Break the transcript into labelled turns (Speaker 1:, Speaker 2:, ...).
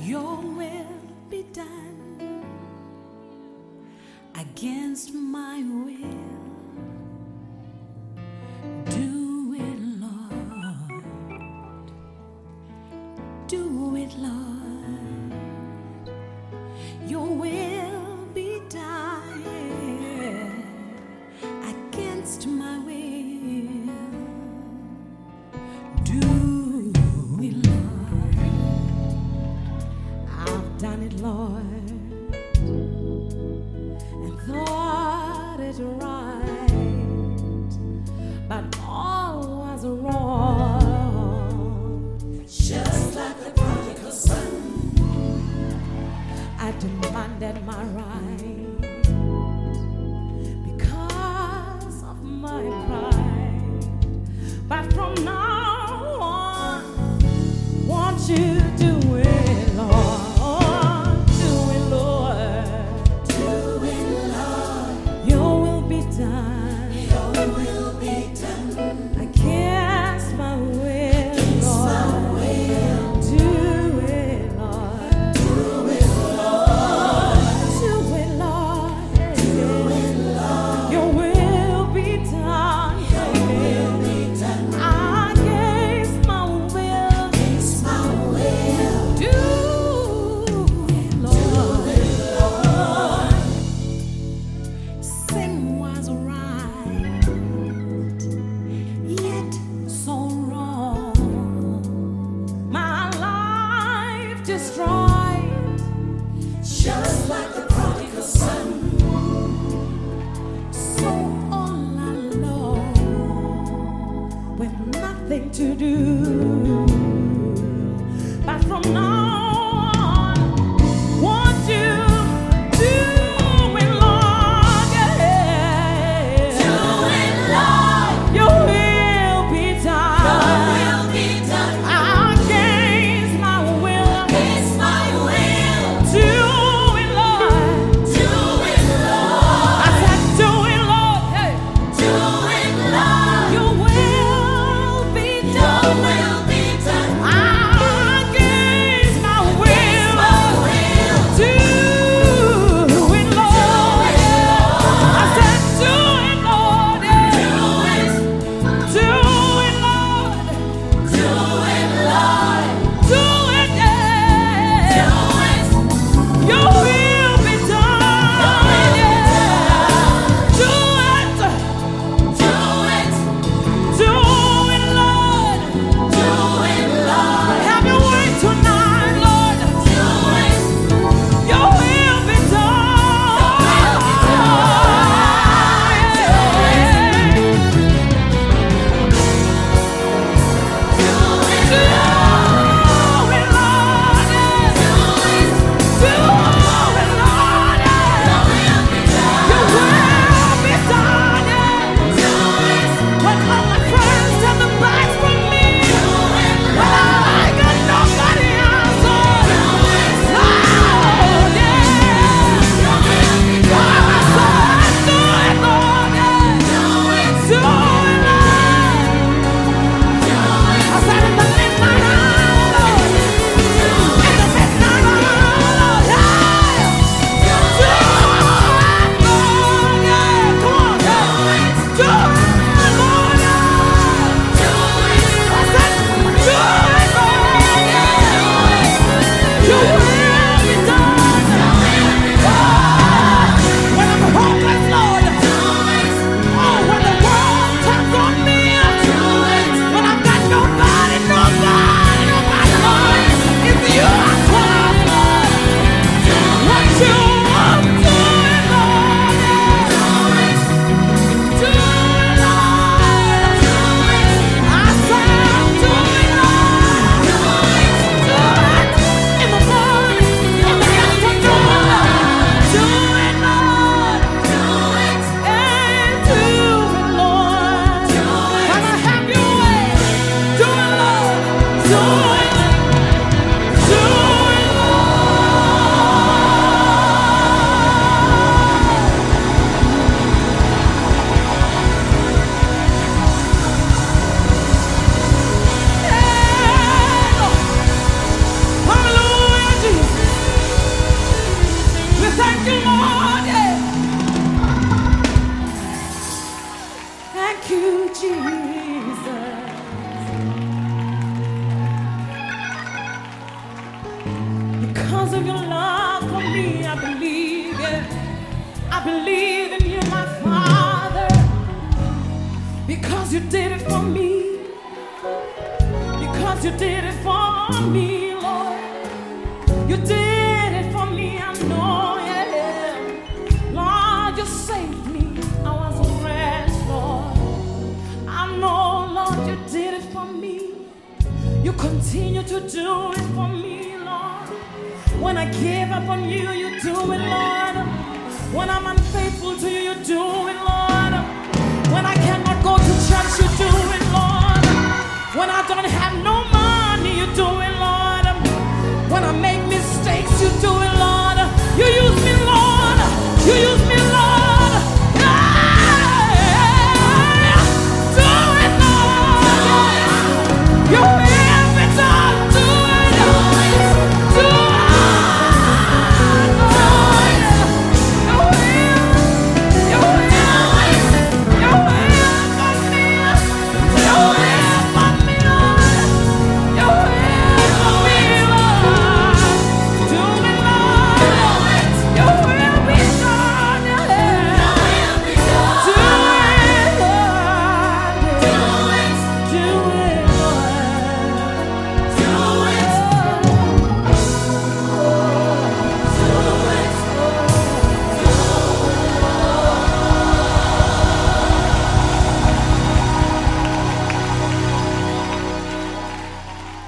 Speaker 1: Your will be done against my will. Do it, Lord. Do it, Lord. Your will be done against my will. Do it, Lord. I've done it, Lord, and thought it right, but all was wrong.
Speaker 2: Just like the prodigal son,
Speaker 1: I demanded my right because of my pride. But from now on, won't you do it, Lord? Do it, Lord.
Speaker 2: do it, Lord.
Speaker 1: Your will be done
Speaker 2: Your will be done
Speaker 1: against my will,
Speaker 2: against my
Speaker 1: Lord.
Speaker 2: will.
Speaker 1: Do it, Lord.
Speaker 2: Do it, Lord.
Speaker 1: Do it, Lord.
Speaker 2: Do it, Lord.
Speaker 1: Your will be done.
Speaker 2: Your will be done
Speaker 1: Against my will.
Speaker 2: against my will.
Speaker 1: Do it,
Speaker 2: Do
Speaker 1: Lord.
Speaker 2: it, Lord.
Speaker 1: Sin was right, yet so wrong. My life destroyed,
Speaker 2: Just like the prodigal son,
Speaker 1: so all alone, with nothing to do. But from now on, won't you do it, Lord? Yeah.
Speaker 2: do it, Lord.
Speaker 1: Your will be
Speaker 2: Your
Speaker 1: done
Speaker 2: will be done
Speaker 1: against my will.
Speaker 2: against my will.
Speaker 1: Do it, Lord.
Speaker 2: Do it, Lord.
Speaker 1: I said, do it, Lord. Hey.
Speaker 2: Do it, Lord.
Speaker 1: Your will be
Speaker 2: Your
Speaker 1: done
Speaker 2: will be
Speaker 1: Jesus. Because of your love for me, I believe it. I believe in you, my Father. Because you did it for me. Because you did it for me, Lord. You did it for me, I know, yeah. Lord, you saved me. I was a wretch, Lord. I know, Lord, you did it for me. You continue to do it for me, Lord. When I give up on you, you do it, Lord. When I'm unfaithful to you, you do it, Lord.